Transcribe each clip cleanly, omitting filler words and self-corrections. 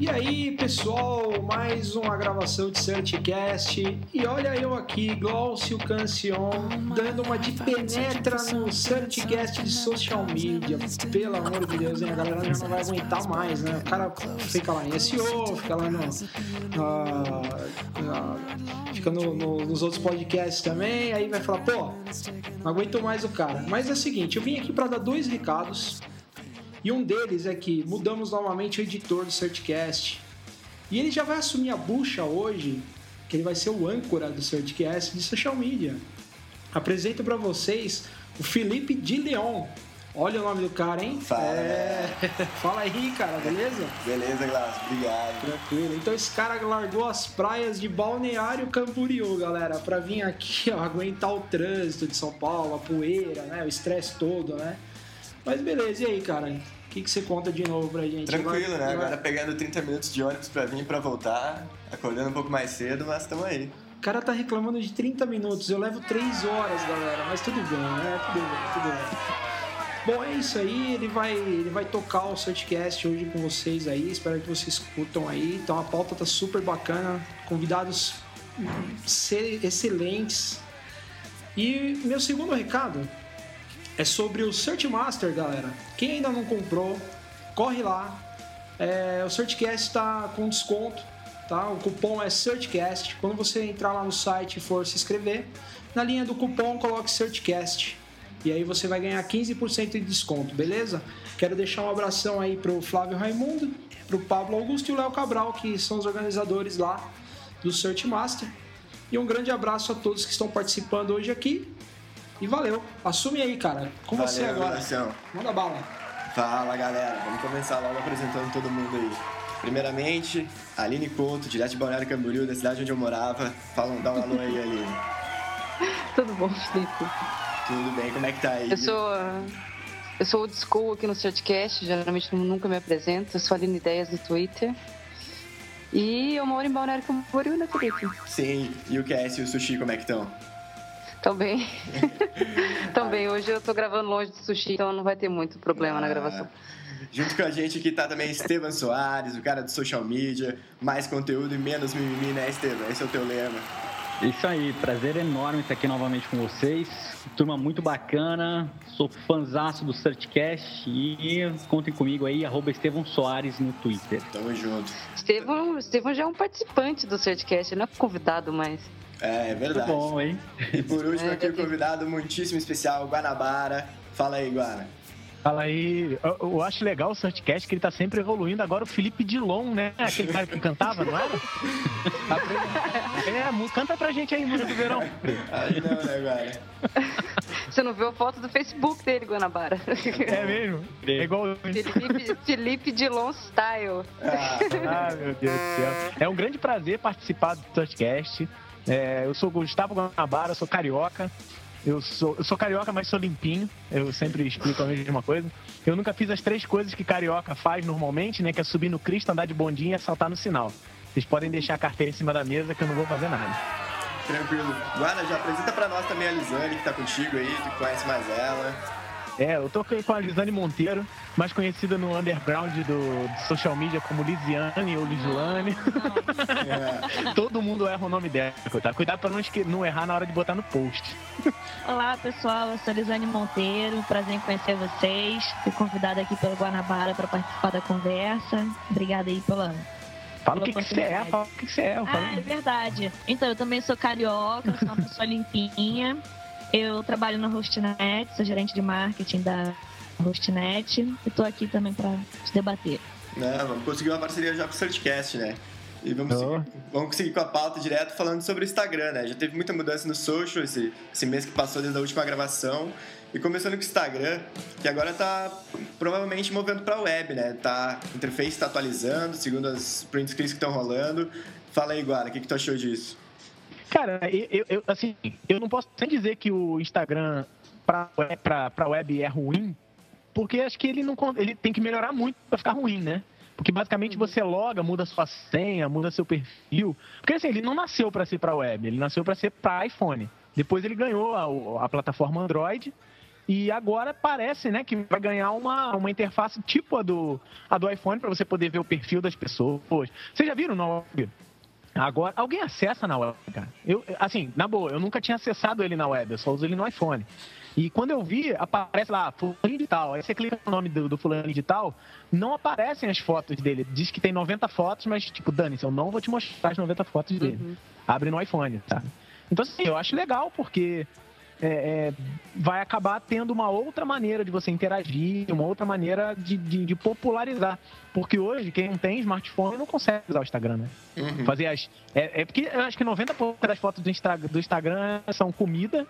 E aí, pessoal, mais uma gravação de Certcast. E olha eu aqui, Glaucio Cancion, dando uma de penetra no Certcast de social media. Pelo amor de Deus, hein? A galera já não vai aguentar mais, né? O cara fica lá em SEO, fica lá fica nos outros podcasts também, aí vai falar, pô, não aguento mais o cara. Mas é o seguinte, eu vim aqui para dar 2 recados. E um deles é que mudamos novamente o editor do Certcast. E ele já vai assumir a bucha hoje, que ele vai ser o âncora do Certcast de social media. Apresento para vocês o Felipe de Leon. Olha o nome do cara, hein? Fala, Fala aí, cara, beleza? Beleza, Glaucio, obrigado. Tranquilo. Então esse cara largou as praias de Balneário Camboriú, galera, pra vir aqui, ó, aguentar o trânsito de São Paulo, a poeira, né? O estresse todo, né? Mas beleza, e aí, cara? O que você conta de novo pra gente? Tranquilo, né? Agora pegando 30 minutos de ônibus pra vir e pra voltar, acordando um pouco mais cedo, mas estamos aí. O cara tá reclamando de 30 minutos, eu levo 3 horas, galera, mas tudo bem, né? Tudo bem. Bom, é isso aí, ele vai tocar o Certcast hoje com vocês aí, espero que vocês curtam aí. Então a pauta tá super bacana, convidados excelentes. E meu segundo recado é sobre o Certmaster, galera. Quem ainda não comprou, corre lá. O Certcast está com desconto, tá? O cupom é Certcast. Quando você entrar lá no site e for se inscrever, na linha do cupom coloque Certcast. E aí você vai ganhar 15% de desconto, beleza? Quero deixar um abração aí pro Flávio Raimundo, pro Pablo Augusto e o Léo Cabral, que são os organizadores lá do Certmaster. E um grande abraço a todos que estão participando hoje aqui. E valeu, assume aí, cara. Com valeu, você agora. Marcião. Manda bala. Fala, galera. Vamos começar logo apresentando todo mundo aí. Primeiramente, Aline Couto, direto de Balneário Camboriú, da cidade onde eu morava. Dá um alô aí, Aline. Tudo bom, Felipe? Tudo bem, como é que tá aí? Eu sou old school aqui no Certcast, geralmente nunca me apresento. Eu sou Aline Ideias no Twitter. E eu moro em Balneário Camboriú, né, Felipe? Sim, e o QS e o Sushi, como é que estão? Também. Também. Hoje eu tô gravando longe do Sushi, então não vai ter muito problema na gravação. Junto com a gente aqui tá também Estevam Soares, o cara do social media, mais conteúdo e menos mimimi, né, Estevam? Esse é o teu lema. Isso aí, prazer enorme estar aqui novamente com vocês. Turma muito bacana, sou fãzaço do Certcast e contem comigo aí, @Estevão Soares no Twitter. Tamo junto. Estevão já é um participante do Certcast, não é convidado mais. É verdade. Muito bom, hein? E por último aqui o convidado muitíssimo especial, Guanabara. Fala aí, Guana. Fala aí, eu acho legal o Certcast que ele tá sempre evoluindo. Agora o Felipe Dilon, né? Aquele cara que cantava, não era? Canta pra gente aí, música do verão. Aí não, né, Guana? Você não viu a foto do Facebook dele, Guanabara? É mesmo? É igual Felipe Dilon Style. Meu Deus do céu. É um grande prazer participar do Certcast. Eu sou Gustavo Guanabara, sou carioca. Eu sou carioca, mas sou limpinho. Eu sempre explico a mesma coisa. Eu nunca fiz as 3 coisas que carioca faz normalmente, né? Que é subir no Cristo, andar de bondinho e assaltar no sinal. Vocês podem deixar a carteira em cima da mesa que eu não vou fazer nada. Tranquilo. Guana, já apresenta pra nós também a Lisane, que tá contigo aí, tu conhece mais ela. Eu tô com a Lisane Monteiro, mais conhecida no underground do social media como Lisiane ou Lislane. Todo mundo erra o nome dela. Cuidado pra não errar na hora de botar no post. Olá, pessoal. Eu sou Lisane Monteiro. Prazer em conhecer vocês. Fui convidada aqui pelo Guanabara para participar da conversa. Obrigada aí pela... Fala o que você é, fala o que você é. É verdade. Então, eu também sou carioca, sou uma pessoa limpinha. Eu trabalho na Hostnet, sou gerente de marketing da Hostnet e tô aqui também para te debater. Vamos conseguir uma parceria já com o Certcast, né? E vamos seguir com a pauta direto falando sobre o Instagram, né? Já teve muita mudança no social esse mês que passou desde a última gravação. E começando com o Instagram, que agora tá provavelmente movendo pra web, né? A interface tá atualizando, segundo as print screens que estão rolando. Fala aí, Guara, o que tu achou disso? Cara, eu não posso nem dizer que o Instagram pra web é ruim, porque acho que ele tem que melhorar muito pra ficar ruim, né? Porque basicamente você loga, muda sua senha, muda seu perfil. Porque assim, ele não nasceu para ser para web, ele nasceu para ser para iPhone. Depois ele ganhou a plataforma Android E agora parece, né, que vai ganhar uma interface tipo a do iPhone para você poder ver o perfil das pessoas. Vocês já viram na web? Agora, alguém acessa na web, cara? Assim, na boa, eu nunca tinha acessado ele na web, eu só uso ele no iPhone. E quando eu vi, aparece lá, fulano de tal. Aí você clica no nome do fulano de tal, não aparecem as fotos dele. Diz que tem 90 fotos, mas tipo, dane-se, eu não vou te mostrar as 90 fotos dele. Abre no iPhone, tá? Então, assim, eu acho legal, porque vai acabar tendo uma outra maneira de você interagir, uma outra maneira de popularizar. Porque hoje, quem não tem smartphone não consegue usar o Instagram, né? Fazer porque eu acho que 90% das fotos do Instagram são comida,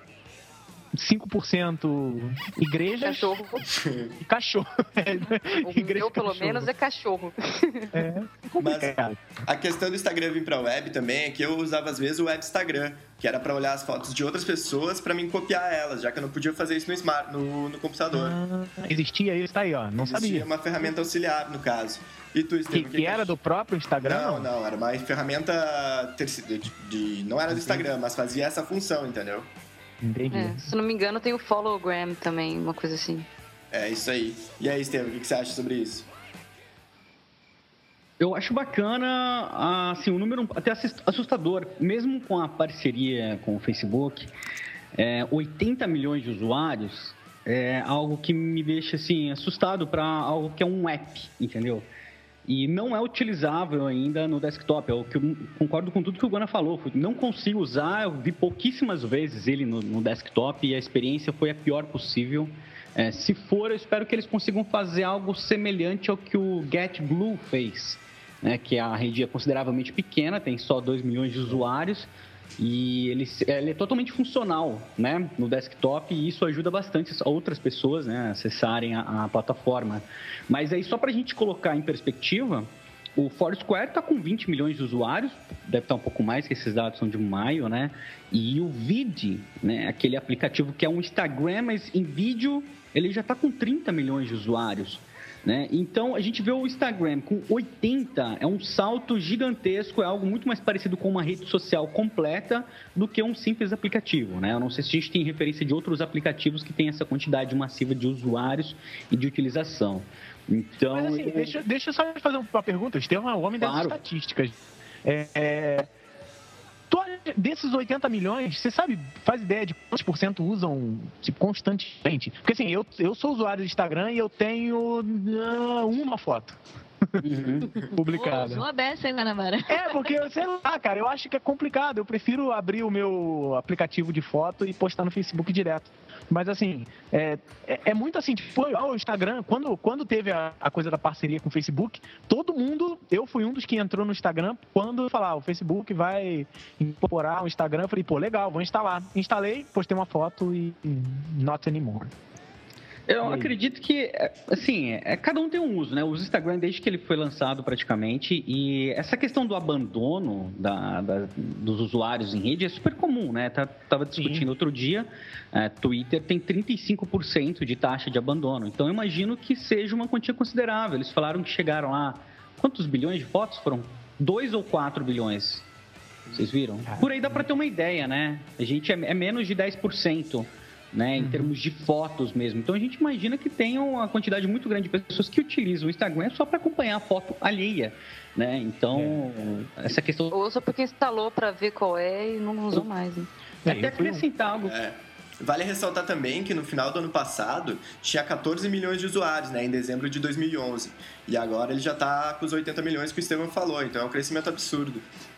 5% igrejas e cachorro. O meu, pelo menos, é cachorro. É complicado. Mas a questão do Instagram vir pra web também é que eu usava, às vezes, o web Instagram, que era pra olhar as fotos de outras pessoas pra mim copiar elas, já que eu não podia fazer isso no computador. Existia isso, tá aí, ó. Não sabia. Existia uma ferramenta auxiliar, no caso. E tu, Estevam, que era do próprio Instagram? Não, era uma ferramenta não era do Instagram, mas fazia essa função, entendeu? Entendi. Se não me engano, tem o Followgram também, uma coisa assim. É isso aí. E aí, Estevam, o que você acha sobre isso? Eu acho bacana, assim, um número até assustador, mesmo com a parceria com o Facebook, 80 milhões de usuários é algo que me deixa, assim, assustado para algo que é um app, entendeu? E não é utilizável ainda no desktop. Eu concordo com tudo que o Guana falou. Não consigo usar, eu vi pouquíssimas vezes ele no desktop e a experiência foi a pior possível. Se for, eu espero que eles consigam fazer algo semelhante ao que o GetBlue fez, né? Que a rede é consideravelmente pequena, tem só 2 milhões de usuários e ele é totalmente funcional, né, no desktop, e isso ajuda bastante outras pessoas, né, a acessarem a plataforma. Mas aí, só para a gente colocar em perspectiva, o Foursquare está com 20 milhões de usuários, deve estar um pouco mais, que esses dados são de maio, né, e o Vid, né, aquele aplicativo que é um Instagram, mas em vídeo, ele já está com 30 milhões de usuários. Né? Então, a gente vê o Instagram com 80, é um salto gigantesco, é algo muito mais parecido com uma rede social completa do que um simples aplicativo. Né? Eu não sei se a gente tem referência de outros aplicativos que têm essa quantidade massiva de usuários e de utilização. Então, mas assim, deixa eu só fazer uma pergunta. Estevam é um homem das estatísticas. Desses 80 milhões, você faz ideia de quantos por cento usam constantemente? Porque assim, eu sou usuário do Instagram e eu tenho uma foto publicada. Uma dessa, hein, Guanabara? Porque, sei lá, cara, eu acho que é complicado. Eu prefiro abrir o meu aplicativo de foto e postar no Facebook direto. Mas assim, é muito assim, tipo, o Instagram, quando teve a coisa da parceria com o Facebook, todo mundo, eu fui um dos que entrou no Instagram quando falar, o Facebook vai incorporar o Instagram, eu falei, pô, legal, vou instalar. Instalei, postei uma foto e not anymore. Eu acredito que, assim, cada um tem um uso, né? Eu uso o Instagram desde que ele foi lançado praticamente, e essa questão do abandono dos usuários em rede é super comum, né? Tava discutindo outro dia, Twitter tem 35% de taxa de abandono, então eu imagino que seja uma quantia considerável. Eles falaram que chegaram a quantos bilhões de fotos? Foram 2 ou 4 bilhões, vocês viram? Por aí dá para ter uma ideia, né? A gente é menos de 10%. Né, em termos de fotos mesmo. Então a gente imagina que tem uma quantidade muito grande de pessoas que utilizam o Instagram só para acompanhar a foto alheia, né? Então essa questão... Ou só porque instalou para ver qual é e não usou mais. Né? Até acrescentar algo... Vale ressaltar também que no final do ano passado tinha 14 milhões de usuários, né, em dezembro de 2011. E agora ele já está com os 80 milhões que o Estevam falou, então é um crescimento absurdo.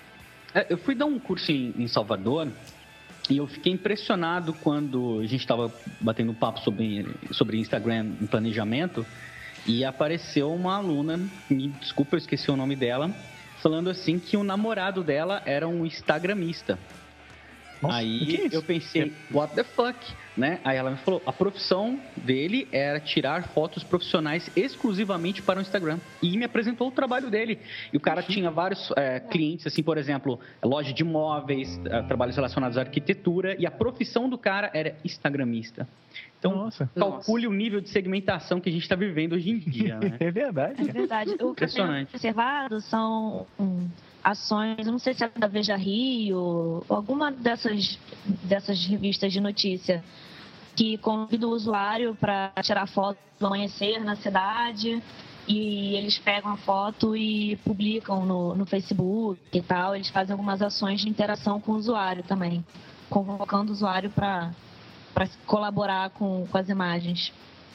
Eu fui dar um curso em Salvador e eu fiquei impressionado quando a gente estava batendo papo sobre Instagram em planejamento e apareceu uma aluna, me desculpa, eu esqueci o nome dela, falando assim que o namorado dela era um instagramista. Nossa, aí eu pensei, what the fuck, né? Aí ela me falou, a profissão dele era tirar fotos profissionais exclusivamente para o Instagram. E me apresentou o trabalho dele. E o cara tinha vários clientes, assim, por exemplo, loja de imóveis, trabalhos relacionados à arquitetura, e a profissão do cara era instagramista. Então, calcule o nível de segmentação que a gente está vivendo hoje em dia, né? É verdade. É verdade. O que eu tenho observado são ações, não sei se é da Veja Rio ou alguma dessas revistas de notícia, que convida o usuário para tirar foto do amanhecer na cidade, e eles pegam a foto e publicam no Facebook e tal. Eles fazem algumas ações de interação com o usuário também, convocando o usuário para colaborar com as imagens.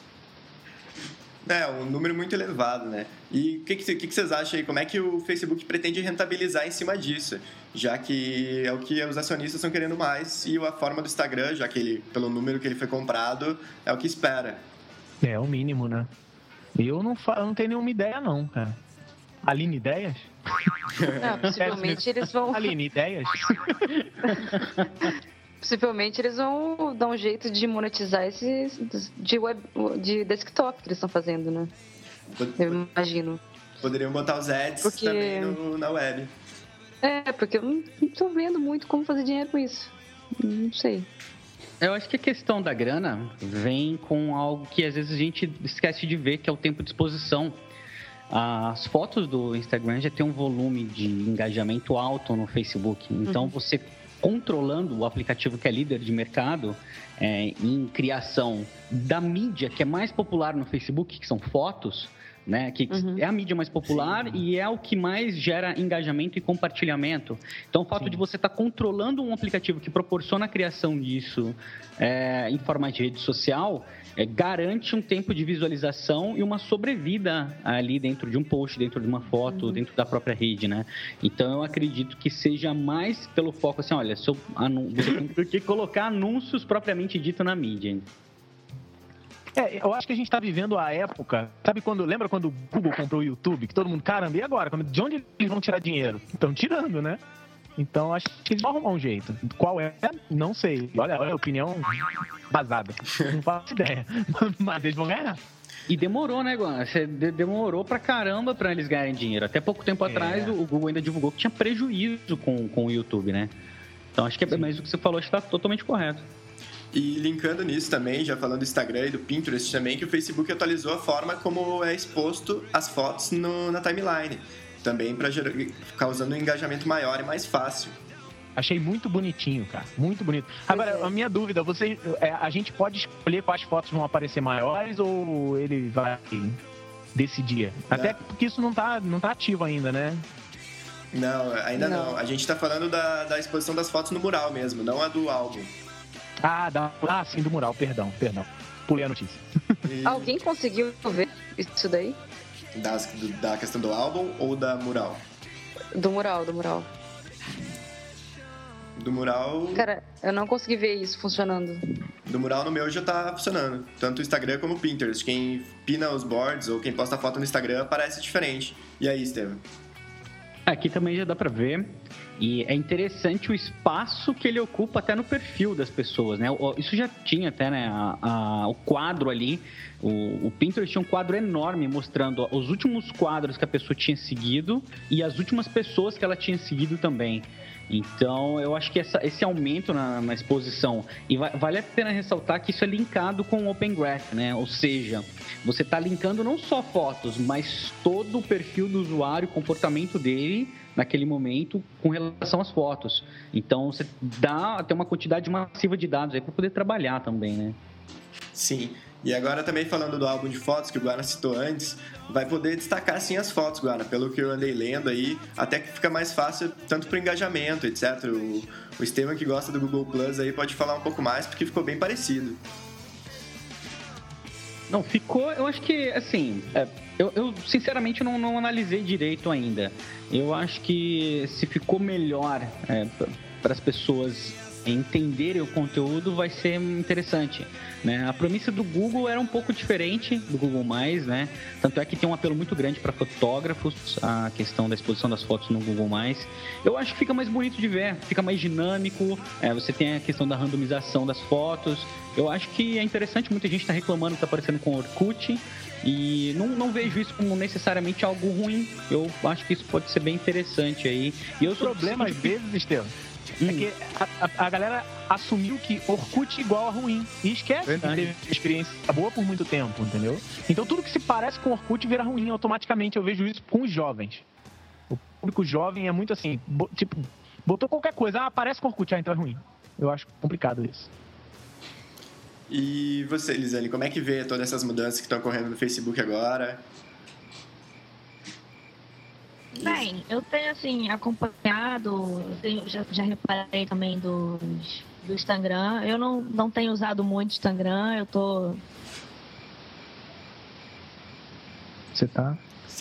É, um número muito elevado, né? E o que vocês acham aí? Como é que o Facebook pretende rentabilizar em cima disso? Já que é o que os acionistas estão querendo mais, e a forma do Instagram, já que ele, pelo número que ele foi comprado, é o que espera. É o mínimo, né? Eu não tenho nenhuma ideia, não, cara. Aline, ideias? Não, possivelmente eles vão... Aline, ideias? Possivelmente eles vão dar um jeito de monetizar esses de desktop que eles estão fazendo, né? Eu imagino. Poderiam botar os ads também na web. Porque eu não tô vendo muito como fazer dinheiro com isso. Não sei. Eu acho que a questão da grana vem com algo que às vezes a gente esquece de ver, que é o tempo de exposição. As fotos do Instagram já tem um volume de engajamento alto no Facebook. Então, você controlando o aplicativo que é líder de mercado em criação da mídia que é mais popular no Facebook, que são fotos, né? Que é a mídia mais popular e é o que mais gera engajamento e compartilhamento. Então, o fato de você estar controlando um aplicativo que proporciona a criação disso em formato de rede social garante um tempo de visualização e uma sobrevida ali dentro de um post, dentro de uma foto, dentro da própria rede, né? Então, eu acredito que seja mais pelo foco assim, olha, você tem que colocar anúncios propriamente dito na mídia. Eu acho que a gente está vivendo a época... Lembra quando o Google comprou o YouTube? Que todo mundo, caramba, e agora? De onde eles vão tirar dinheiro? Estão tirando, né? Então, acho que eles vão arrumar um jeito. Qual é? Não sei. Olha a opinião vazada. Não faço ideia. Mas eles vão ganhar. E demorou, né, Guan? Demorou pra caramba pra eles ganharem dinheiro. Até pouco tempo atrás, o Google ainda divulgou que tinha prejuízo com o YouTube, né? Então, acho que mas o que você falou está totalmente correto. E linkando nisso também, já falando do Instagram e do Pinterest também, que o Facebook atualizou a forma como é exposto as fotos na timeline. Também para causando um engajamento maior e mais fácil. Achei muito bonitinho, cara. Muito bonito. Agora, a minha dúvida, a gente pode escolher quais fotos vão aparecer maiores ou ele vai decidir? Até porque isso não tá ativo ainda, né? Não, ainda não. A gente tá falando da exposição das fotos no mural mesmo, não a do álbum. Sim, do mural, perdão. Pulei a notícia. Alguém conseguiu ver isso daí? Da questão do álbum ou da mural? Do mural. Do mural... Cara, eu não consegui ver isso funcionando. Do mural no meu já tá funcionando. Tanto o Instagram como o Pinterest. Quem pina os boards ou quem posta foto no Instagram aparece diferente. E aí, Estevam? Aqui também já dá pra ver. E é interessante o espaço que ele ocupa até no perfil das pessoas, né? Isso já tinha até, né? O quadro ali. O Pinterest tinha um quadro enorme mostrando os últimos quadros que a pessoa tinha seguido e as últimas pessoas que ela tinha seguido também. Então, eu acho que esse aumento na exposição, e vale a pena ressaltar que isso é linkado com o Open Graph, né? Ou seja, você está linkando não só fotos, mas todo o perfil do usuário, o comportamento dele naquele momento com relação às fotos. Então, você tem uma quantidade massiva de dados aí para poder trabalhar também, né? Sim. E agora também falando do álbum de fotos que o Guana citou antes, vai poder destacar sim as fotos, Guana, pelo que eu andei lendo aí, até que fica mais fácil tanto para o engajamento, etc. O Estevam que gosta do Google Plus aí pode falar um pouco mais, porque ficou bem parecido. Não, ficou, eu acho que, assim, eu sinceramente não analisei direito ainda. Eu acho que se ficou melhor para as pessoas entenderem o conteúdo vai ser interessante, né? A premissa do Google era um pouco diferente do Google+, né? Tanto é que tem um apelo muito grande para fotógrafos, a questão da exposição das fotos no Google+. Eu acho que fica mais bonito de ver, fica mais dinâmico, você tem a questão da randomização das fotos. Eu acho que é interessante, muita gente está reclamando que está parecendo com o Orkut, e não vejo isso como necessariamente algo ruim. Eu acho que isso pode ser bem interessante aí. E o problema, às vezes, Estevam, é que a galera assumiu que Orkut igual a ruim. E esquece que teve experiência boa por muito tempo, entendeu? Então tudo que se parece com Orkut vira ruim automaticamente. Eu vejo isso com os jovens. O público jovem é muito assim, tipo, botou qualquer coisa, parece com Orkut, então é ruim. Eu acho complicado isso. E você, Lisane, como é que vê todas essas mudanças que estão ocorrendo no Facebook agora? Bem, eu tenho, assim, acompanhado, já reparei também do Instagram. Eu não tenho usado muito o Instagram, eu tô... Você tá?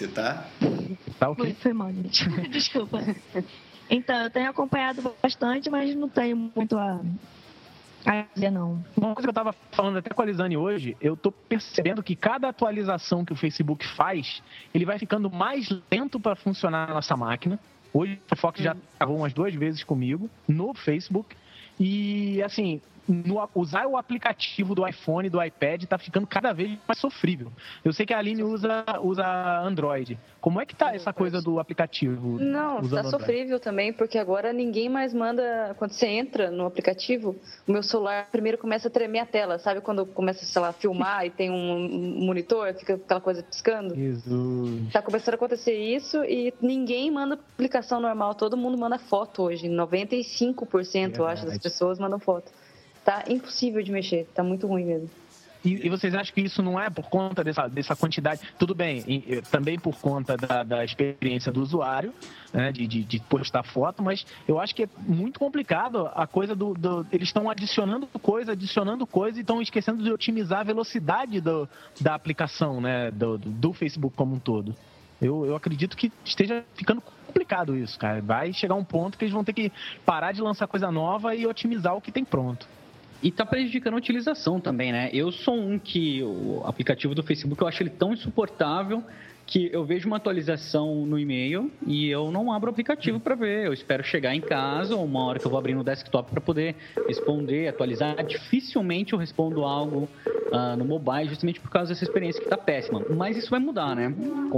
Tá ok? Foi mal, gente. Desculpa. Então, eu tenho acompanhado bastante, mas não tenho muito a dizer, não. Uma coisa que eu tava falando até com a Lisane hoje, eu tô percebendo que cada atualização que o Facebook faz, ele vai ficando mais lento para funcionar na nossa máquina. Hoje o Fox já travou umas 2 vezes comigo no Facebook. E, assim, usar o aplicativo do iPhone, do iPad, tá ficando cada vez mais sofrível. Eu sei que a Aline usa Android. Como é que tá essa coisa do aplicativo? Não, tá sofrível também, porque agora ninguém mais manda... Quando você entra no aplicativo, o meu celular primeiro começa a tremer a tela. Sabe quando começa, sei lá, a filmar e tem um monitor, fica aquela coisa piscando? Jesus. Tá começando a acontecer isso e ninguém manda publicação normal. Todo mundo manda foto hoje. 95%, eu acho, das pessoas mandam foto. Tá impossível de mexer, tá muito ruim mesmo. E vocês acham que isso não é por conta dessa quantidade? Tudo bem, também por conta da experiência do usuário, né, de postar foto, mas eu acho que é muito complicado a coisa eles estão adicionando coisa e estão esquecendo de otimizar a velocidade da aplicação, né, do Facebook como um todo. Eu acredito que esteja ficando complicado isso, cara. Vai chegar um ponto que eles vão ter que parar de lançar coisa nova e otimizar o que tem pronto. E tá prejudicando a utilização também, né? Eu sou que o aplicativo do Facebook, eu acho ele tão insuportável que eu vejo uma atualização no e-mail e eu não abro o aplicativo para ver. Eu espero chegar em casa ou uma hora que eu vou abrir no desktop para poder responder, atualizar. Dificilmente eu respondo algo no mobile justamente por causa dessa experiência que tá péssima. Mas isso vai mudar, né?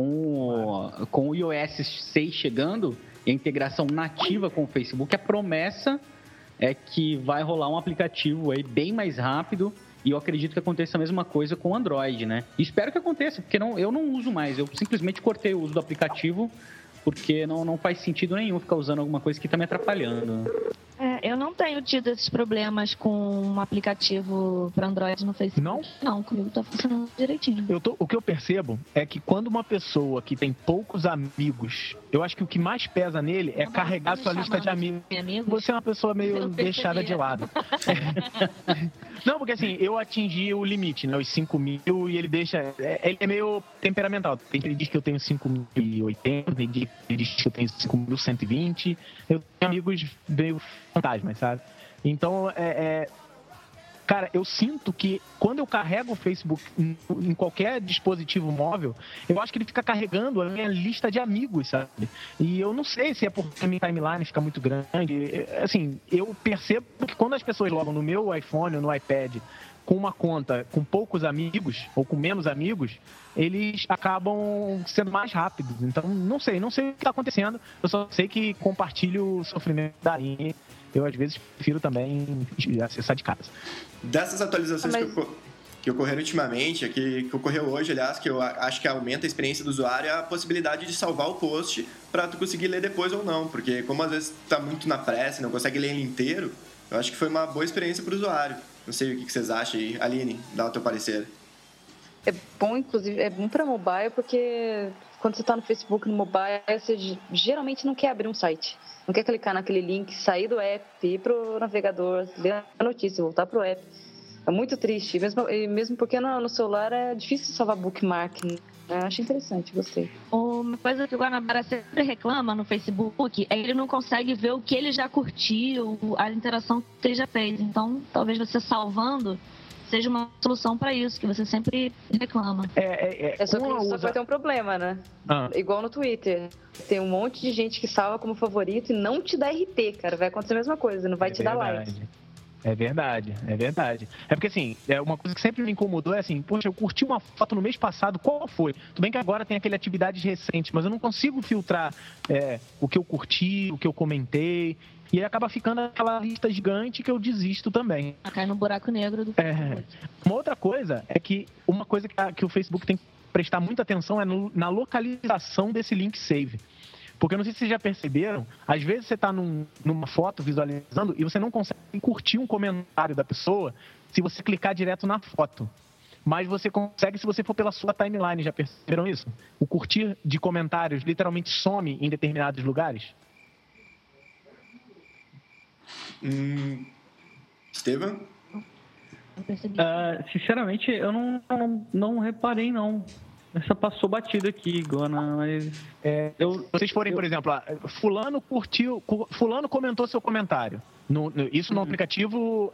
Com o iOS 6 chegando e a integração nativa com o Facebook, a promessa é que vai rolar um aplicativo aí bem mais rápido e eu acredito que aconteça a mesma coisa com o Android, né? E espero que aconteça, porque eu não uso mais, eu simplesmente cortei o uso do aplicativo porque não faz sentido nenhum ficar usando alguma coisa que tá me atrapalhando. Eu não tenho tido esses problemas com um aplicativo para Android no Facebook. Não? Não, comigo tá funcionando direitinho. O que eu percebo é que quando uma pessoa que tem poucos amigos, eu acho que o que mais pesa nele é carregar sua lista de amigos. Você é uma pessoa meio deixada de lado. Não, porque assim, eu atingi o limite, né? Os 5.000 e ele deixa... Ele é meio temperamental. Tem que ele diz que eu tenho 5.080, tem que ele diz que eu tenho 5.120. Eu tenho amigos meio fantasmas, sabe? Então, cara, eu sinto que quando eu carrego o Facebook em qualquer dispositivo móvel, eu acho que ele fica carregando a minha lista de amigos, sabe? E eu não sei se é porque a minha timeline fica muito grande. Assim, eu percebo que quando as pessoas logam no meu iPhone ou no iPad com uma conta com poucos amigos ou com menos amigos, eles acabam sendo mais rápidos. Então, não sei o que está acontecendo. Eu só sei que compartilho o sofrimento da Aline. Eu, às vezes, prefiro também acessar de casa. Dessas atualizações que ocorreram ultimamente, que ocorreu hoje, aliás, que eu acho que aumenta a experiência do usuário, é a possibilidade de salvar o post para tu conseguir ler depois ou não. Porque como às vezes tá muito na pressa e não consegue ler ele inteiro, eu acho que foi uma boa experiência para o usuário. Não sei o que vocês acham aí. Aline, dá o teu parecer. É bom, inclusive, é bom para mobile porque quando você está no Facebook, no mobile, você geralmente não quer abrir um site. Não quer clicar naquele link, sair do app, ir pro navegador, ler a notícia, voltar pro app. É muito triste, mesmo porque no celular é difícil salvar bookmark, né? Eu acho interessante, gostei. Uma coisa que o Guanabara sempre reclama no Facebook é que ele não consegue ver o que ele já curtiu, a interação que ele já fez. Então, talvez você salvando seja uma solução para isso, que você sempre reclama. Só que vai ter um problema, né? Igual no Twitter. Tem um monte de gente que salva como favorito e não te dá RT, cara. Vai acontecer a mesma coisa, não vai te dar like. É verdade. É porque, assim, uma coisa que sempre me incomodou é assim, poxa, eu curti uma foto no mês passado, qual foi? Tudo bem que agora tem aquele atividades recentes, mas eu não consigo filtrar o que eu curti, o que eu comentei, e aí acaba ficando aquela lista gigante que eu desisto também. Cai no buraco negro do Facebook. Uma outra coisa é que uma coisa que o Facebook tem que prestar muita atenção é na localização desse link save. Porque eu não sei se vocês já perceberam, às vezes você está numa foto visualizando e você não consegue curtir um comentário da pessoa se você clicar direto na foto. Mas você consegue se você for pela sua timeline. Já perceberam isso? O curtir de comentários literalmente some em determinados lugares. Estevam? Sinceramente, eu não reparei, não. Essa passou batida aqui, Gona, mas... Se vocês forem, por exemplo, fulano comentou seu comentário. Isso no aplicativo,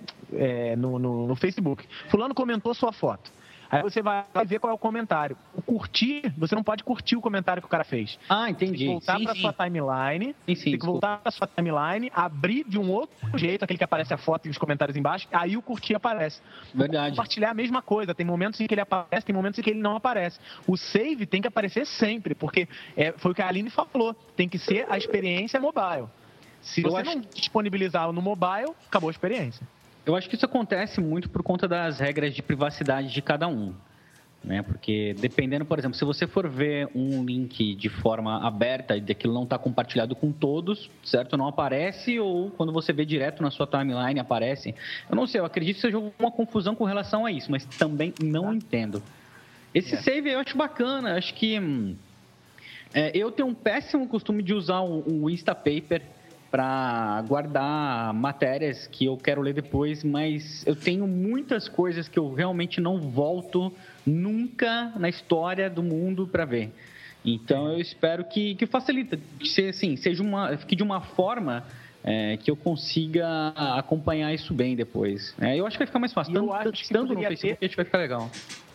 no Facebook. Fulano comentou sua foto. Aí você vai ver qual é o comentário. O curtir, você não pode curtir o comentário que o cara fez. Ah, entendi. Tem que voltar para sua timeline. Tem que voltar para sua timeline, abrir de um outro jeito, aquele que aparece a foto e os comentários embaixo, aí o curtir aparece. Verdade. Compartilhar a mesma coisa. Tem momentos em que ele aparece, tem momentos em que ele não aparece. O save tem que aparecer sempre, porque foi o que a Aline falou. Tem que ser a experiência mobile. Se você não disponibilizar no mobile, acabou a experiência. Eu acho que isso acontece muito por conta das regras de privacidade de cada um, né? Porque dependendo, por exemplo, se você for ver um link de forma aberta e daquilo não está compartilhado com todos, certo? Não aparece, ou quando você vê direto na sua timeline aparece. Eu não sei, eu acredito que seja uma confusão com relação a isso, mas também não entendo. Esse save eu acho bacana, acho que eu tenho um péssimo costume de usar o Instapaper para guardar matérias que eu quero ler depois, mas eu tenho muitas coisas que eu realmente não volto nunca na história do mundo para ver. Então eu espero que facilite, fique de uma forma que eu consiga acompanhar isso bem depois. Eu acho que vai ficar mais fácil. Tanto no Facebook, a gente vai ficar legal.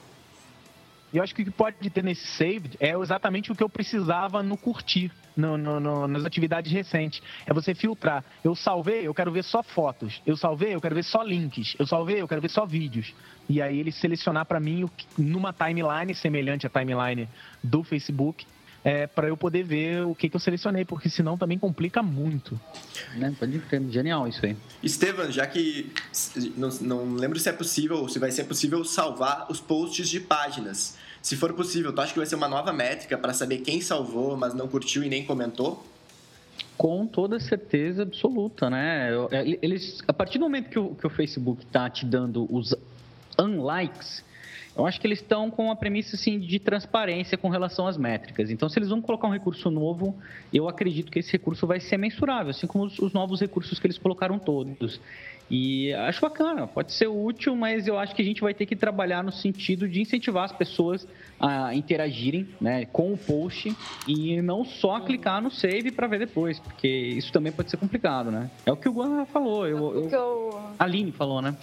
E eu acho que o que pode ter nesse save é exatamente o que eu precisava no curtir, nas atividades recentes. É você filtrar. Eu salvei, eu quero ver só fotos. Eu salvei, eu quero ver só links. Eu salvei, eu quero ver só vídeos. E aí ele selecionar para mim numa timeline semelhante à timeline do Facebook, para eu poder ver o que eu selecionei, porque senão também complica muito. Pode ser genial isso aí. Estevam, já que não lembro se é possível ou se vai ser possível salvar os posts de páginas. Se for possível, tu acha que vai ser uma nova métrica para saber quem salvou, mas não curtiu e nem comentou? Com toda certeza absoluta, né? A partir do momento que o Facebook está te dando os unlikes, eu acho que eles estão com uma premissa assim, de transparência com relação às métricas. Então, se eles vão colocar um recurso novo, eu acredito que esse recurso vai ser mensurável, assim como os novos recursos que eles colocaram todos. E acho bacana, pode ser útil, mas eu acho que a gente vai ter que trabalhar no sentido de incentivar as pessoas a interagirem, né, com o post e não só clicar no save para ver depois, porque isso também pode ser complicado, né? É o que o Guan falou, a Aline falou, né?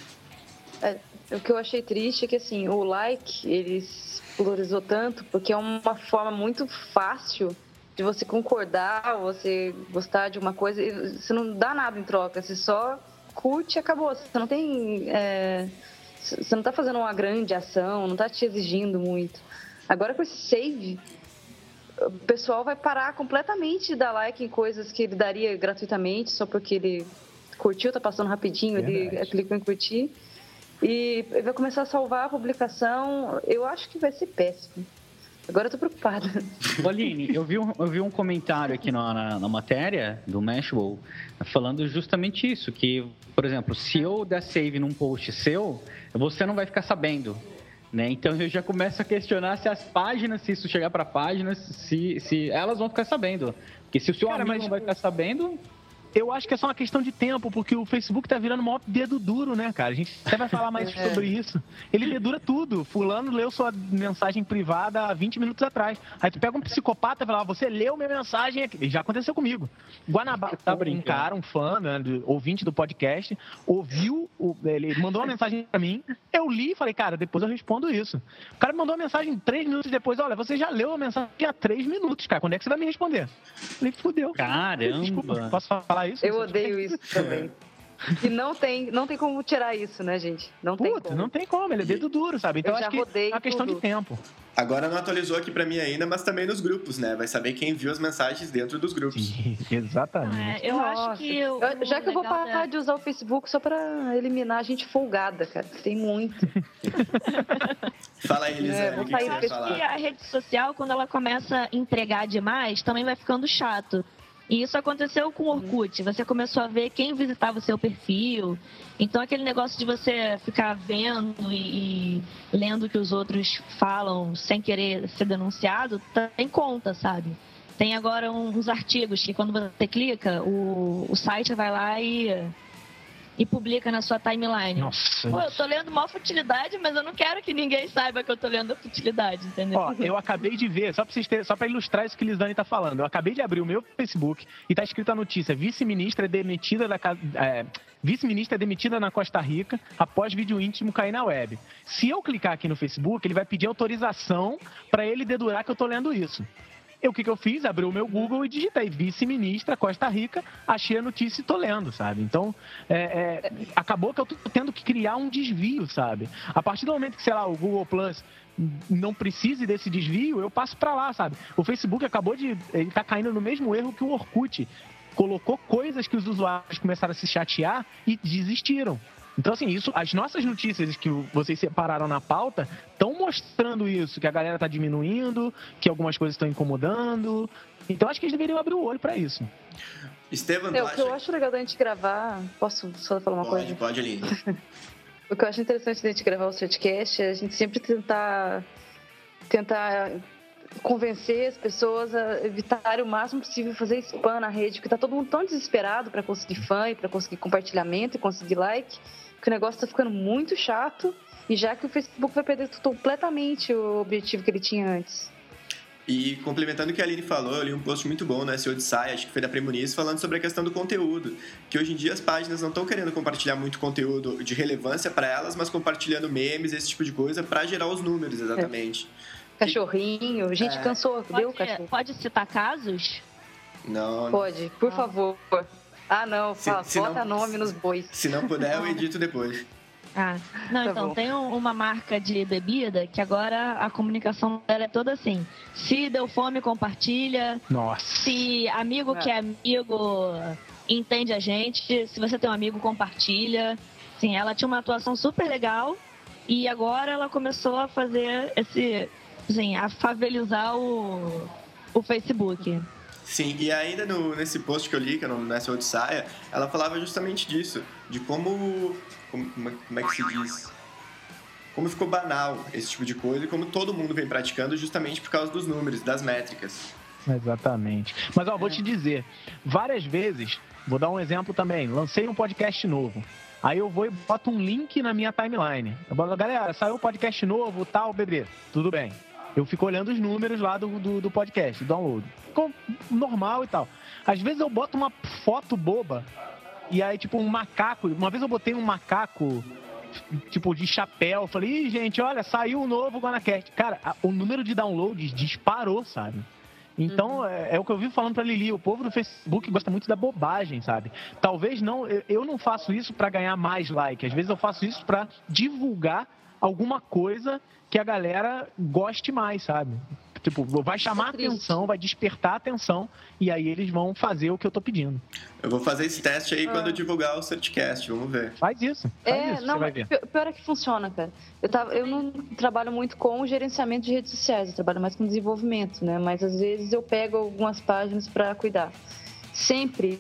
O que eu achei triste é que, assim, o like, ele se polarizou tanto porque é uma forma muito fácil de você concordar, você gostar de uma coisa, e você não dá nada em troca, você só curte e acabou. Você não tem... você não tá fazendo uma grande ação, não tá te exigindo muito. Agora com esse save, o pessoal vai parar completamente de dar like em coisas que ele daria gratuitamente, só porque ele curtiu, tá passando rapidinho, ele clicou em curtir. E vai começar a salvar a publicação. Eu acho que vai ser péssimo. Agora eu tô preocupada. Aline, eu vi um comentário aqui na matéria do Mashable falando justamente isso, que, por exemplo, se eu der save num post seu, você não vai ficar sabendo, né? Então eu já começo a questionar se as páginas, se isso chegar para páginas, se elas vão ficar sabendo. Porque se o seu amigo não vai ficar sabendo... Eu acho que é só uma questão de tempo, porque o Facebook tá virando o maior dedo duro, né, cara? A gente até vai falar mais sobre isso. Ele dedura tudo. Fulano leu sua mensagem privada há 20 minutos atrás. Aí tu pega um psicopata e fala, você leu minha mensagem aqui. Já aconteceu comigo. Guanabara, um cara, um fã, né, ouvinte do podcast, ouviu, ele mandou uma mensagem pra mim, eu li e falei, cara, depois eu respondo isso. O cara me mandou uma mensagem 3 minutos depois, olha, você já leu a mensagem há 3 minutos, cara, quando é que você vai me responder? Eu falei, fudeu. Caramba. Desculpa, posso falar isso? Eu odeio isso também. E não tem como tirar isso, né, gente? Não tem como. Ele é dedo duro, sabe? Então acho que é uma questão de tempo. Agora não atualizou aqui pra mim ainda, mas também nos grupos, né? Vai saber quem viu as mensagens dentro dos grupos. Sim, exatamente. Eu acho que... Já que eu vou parar de usar o Facebook só pra eliminar a gente folgada, cara. Tem muito. Fala aí, Elisane, o que você vai falar? E a rede social, quando ela começa a entregar demais, também vai ficando chato. E isso aconteceu com o Orkut. Você começou a ver quem visitava o seu perfil. Então, aquele negócio de você ficar vendo e lendo o que os outros falam sem querer ser denunciado, tem conta, sabe? Tem agora uns artigos que quando você clica, o site vai lá e publica na sua timeline. Nossa. Pô, eu tô lendo uma futilidade, mas eu não quero que ninguém saiba que eu tô lendo a futilidade, entendeu? Ó, eu acabei de ver, só pra ilustrar isso que a Elisane tá falando, eu acabei de abrir o meu Facebook e tá escrito a notícia: vice-ministra demitida na Costa Rica após vídeo íntimo cair na web. Se eu clicar aqui no Facebook, ele vai pedir autorização pra ele dedurar que eu tô lendo isso. O que eu fiz? Abri o meu Google e digitei vice-ministra Costa Rica, achei a notícia e tô lendo, sabe? Então, acabou que eu tô tendo que criar um desvio, sabe? A partir do momento que, sei lá, o Google Plus não precise desse desvio, eu passo pra lá, sabe? O Facebook ele tá caindo no mesmo erro que o Orkut. Colocou coisas que os usuários começaram a se chatear e desistiram. Então, assim, as nossas notícias que vocês separaram na pauta estão mostrando isso, que a galera tá diminuindo, que algumas coisas estão incomodando. Então, acho que eles deveriam abrir o olho para isso. Estevam, o que eu acho legal da gente gravar... Posso só falar uma coisa? Pode, Aline. O que eu acho interessante da gente gravar o Certcast é a gente sempre tentar convencer as pessoas a evitar o máximo possível fazer spam na rede, porque tá todo mundo tão desesperado para conseguir fã, para conseguir compartilhamento e conseguir like, que o negócio tá ficando muito chato, e já que o Facebook vai perder completamente o objetivo que ele tinha antes. E complementando o que a Aline falou, eu li um post muito bom no SEO de Sai, acho que foi da Premuniz, falando sobre a questão do conteúdo, que hoje em dia as páginas não estão querendo compartilhar muito conteúdo de relevância para elas, mas compartilhando memes, esse tipo de coisa, para gerar os números, exatamente. Cachorrinho, gente, cansou, deu cachorro. Pode citar casos? Não. Pode, por favor. Ah, não, bota nome nos bois. Se não puder, eu edito depois. Não, tá então, bom. tem uma marca de bebida que agora a comunicação dela é toda assim: se deu fome, compartilha. Nossa. Se amigo que é amigo entende a gente, se você tem um amigo, compartilha. Sim, ela tinha uma atuação super legal e agora ela começou a fazer a favelizar o Facebook. Sim, e ainda nesse post que eu li, que é no SEO de Saia, ela falava justamente disso, de como é que se diz? Como ficou banal esse tipo de coisa e como todo mundo vem praticando justamente por causa dos números, das métricas. Exatamente. Mas, vou te dizer, várias vezes, vou dar um exemplo também, lancei um podcast novo. Aí eu vou e boto um link na minha timeline. Eu boto, galera, saiu um podcast novo, tal, bebê. Tudo bem. Eu fico olhando os números lá do podcast, do download. Ficou normal e tal. Às vezes eu boto uma foto boba e aí, tipo, um macaco. Uma vez eu botei um macaco, tipo, de chapéu. Falei, gente, olha, saiu um novo GuanaCast. Cara, o número de downloads disparou, sabe? Então, é o que eu vivo falando pra Lili, o povo do Facebook gosta muito da bobagem, sabe? Talvez não, eu não faço isso pra ganhar mais like, às vezes eu faço isso pra divulgar alguma coisa que a galera goste mais, sabe? Tipo, vai chamar atenção, vai despertar atenção, e aí eles vão fazer o que eu tô pedindo. Eu vou fazer esse teste aí quando eu divulgar o Certcast, vamos ver. Faz isso, você vai ver. Pior é que funciona, cara. Eu não trabalho muito com gerenciamento de redes sociais, eu trabalho mais com desenvolvimento, né? Mas às vezes eu pego algumas páginas pra cuidar. Sempre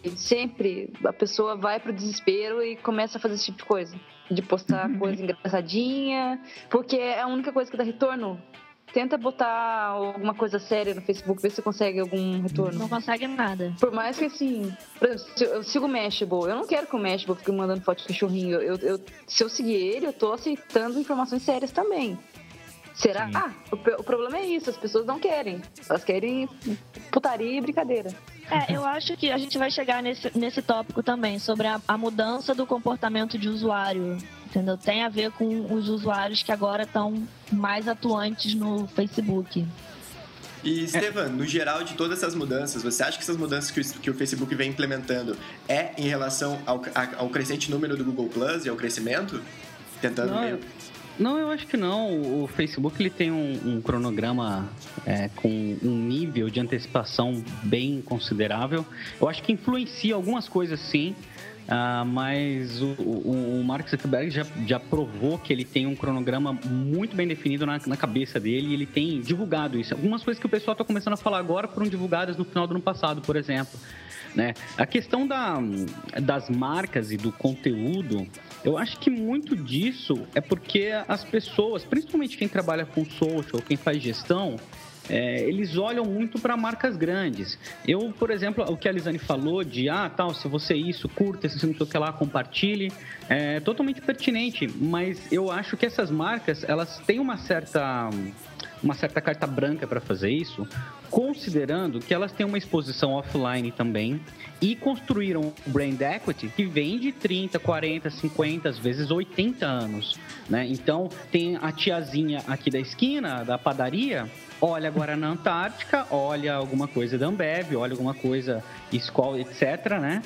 a pessoa vai pro desespero e começa a fazer esse tipo de coisa. De postar coisa engraçadinha, porque é a única coisa que dá retorno. Tenta botar alguma coisa séria no Facebook, ver se você consegue algum retorno. Não consegue nada. Por mais que, assim, por exemplo, se eu sigo o Mashable, eu não quero que o Mashable fique mandando foto de cachorrinho. Se eu seguir ele, eu tô aceitando informações sérias também. Será? O problema é isso, as pessoas não querem. Elas querem putaria e brincadeira. Eu acho que a gente vai chegar nesse tópico também, sobre a mudança do comportamento de usuário, entendeu? Tem a ver com os usuários que agora estão mais atuantes no Facebook. E, Estevam, no geral de todas essas mudanças, você acha que essas mudanças que o Facebook vem implementando é em relação ao crescente número do Google Plus e ao crescimento? Tentando meio... Não, eu acho que não. O Facebook ele tem um cronograma com um nível de antecipação bem considerável. Eu acho que influencia algumas coisas, sim. Mas o Mark Zuckerberg já provou que ele tem um cronograma muito bem definido na cabeça dele, e ele tem divulgado isso. Algumas coisas que o pessoal está começando a falar agora foram divulgadas no final do ano passado, por exemplo. Né? A questão das marcas e do conteúdo, eu acho que muito disso é porque as pessoas, principalmente quem trabalha com social, quem faz gestão, eles olham muito para marcas grandes. Eu, por exemplo, o que a Lisane falou de, se você isso, curta, se não sei o que lá, compartilhe, é totalmente pertinente, mas eu acho que essas marcas, elas têm uma certa carta branca para fazer isso, considerando que elas têm uma exposição offline também e construíram um brand equity que vem de 30, 40, 50, às vezes 80 anos, né? Então, tem a tiazinha aqui da esquina, da padaria, olha agora na Antártica, olha alguma coisa da Ambev, olha alguma coisa Skol, etc, né?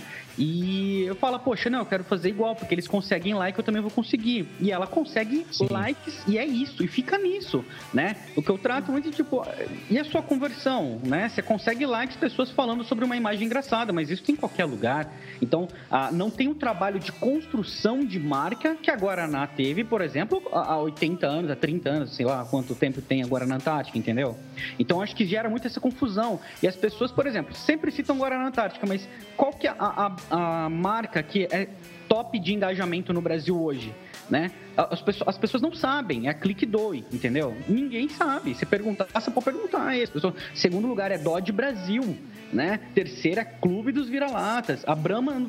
E eu falo, poxa, não, eu quero fazer igual, porque eles conseguem like, eu também vou conseguir. E ela consegue likes, e é isso, e fica nisso, né? O que eu trato muito, tipo, e a sua conversão, né? Você consegue likes, pessoas falando sobre uma imagem engraçada, mas isso tem em qualquer lugar. Então, não tem um trabalho de construção de marca que a Guaraná teve, por exemplo, há 80 anos, há 30 anos, sei lá quanto tempo tem a Guaraná Antártica, entendeu? Então, acho que gera muito essa confusão. E as pessoas, por exemplo, sempre citam Guaraná Antártica, mas qual que é a marca que é top de engajamento no Brasil hoje, né? As pessoas não sabem, é a Click.do, entendeu? Ninguém sabe. Você pode perguntar a esse. Segundo lugar é Dodge Brasil, né? Terceira, Clube dos Vira-Latas. A Brahma,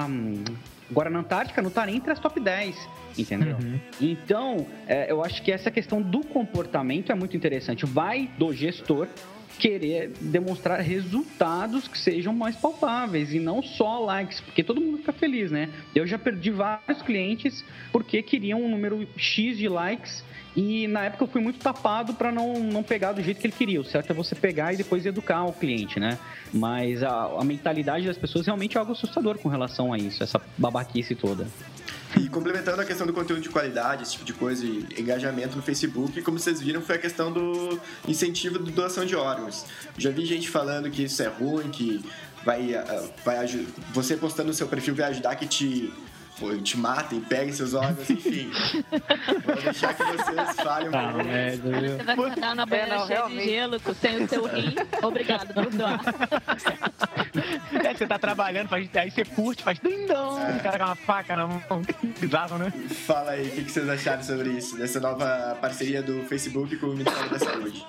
Guaraná Antártica não tá nem entre as top 10, entendeu? Uhum. Então, eu acho que essa questão do comportamento é muito interessante. Vai do gestor querer demonstrar resultados que sejam mais palpáveis e não só likes, porque todo mundo fica feliz, né? Eu já perdi vários clientes porque queriam um número X de likes e na época eu fui muito tapado para não pegar do jeito que ele queria. O certo é você pegar e depois educar o cliente, né? Mas a mentalidade das pessoas realmente é algo assustador com relação a isso, essa babaquice toda. E complementando a questão do conteúdo de qualidade, esse tipo de coisa, e engajamento no Facebook, como vocês viram, foi a questão do incentivo de doação de órgãos. Já vi gente falando que isso é ruim, que você postando no seu perfil vai ajudar que te matem, peguem seus órgãos, enfim. Vou deixar que vocês falem um pouco. Você vai acordar na banheira cheia de gelo, sem o seu rim. Obrigado por doar. Você tá trabalhando, aí você curte, faz dindão, o cara com uma faca na mão. Bizarro, né? Fala aí, o que vocês acharam sobre isso, dessa nova parceria do Facebook com o Ministério da Saúde?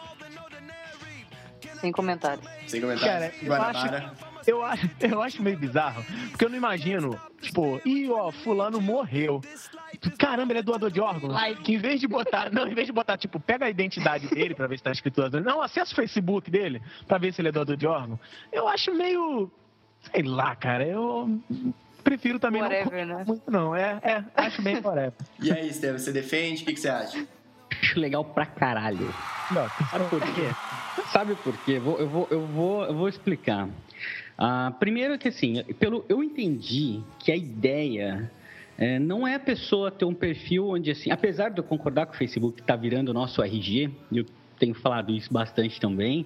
Sem comentários. Sem comentários. Cara, eu acho meio bizarro, porque eu não imagino, tipo, fulano morreu. Caramba, ele é doador de órgãos. Que em vez de botar, tipo, pega a identidade dele pra ver se tá escrito doador. Não, acessa o Facebook dele pra ver se ele é doador de órgão. Eu acho meio, sei lá, cara, eu prefiro também whatever, não. Né? Muito não, acho bem whatever. E aí, Estevam, você defende? O que você acha? Acho legal pra caralho. Não, sabe por quê? Sabe por quê? Eu vou explicar. Primeiro que assim, eu entendi que a ideia não é a pessoa ter um perfil onde assim, apesar de eu concordar com o Facebook que está virando o nosso RG, e eu tenho falado isso bastante também,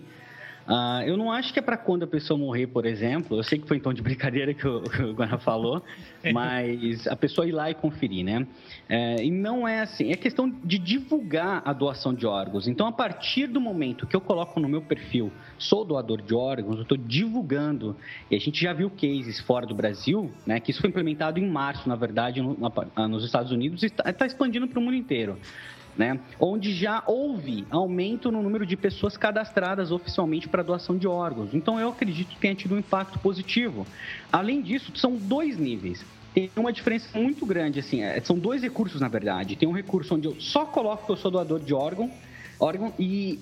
eu não acho que é para quando a pessoa morrer, por exemplo, eu sei que foi em tom de brincadeira que o Guana falou, mas a pessoa ir lá e conferir, né? E não é assim, é questão de divulgar a doação de órgãos. Então, a partir do momento que eu coloco no meu perfil, sou doador de órgãos, eu estou divulgando, e a gente já viu cases fora do Brasil, né? Que isso foi implementado em março, na verdade, nos Estados Unidos, e está expandindo para o mundo inteiro. Né? Onde já houve aumento no número de pessoas cadastradas oficialmente para doação de órgãos. Então, eu acredito que tenha tido um impacto positivo. Além disso, são 2 níveis. Tem uma diferença muito grande, assim, são 2 recursos, na verdade. Tem um recurso onde eu só coloco que eu sou doador de órgão e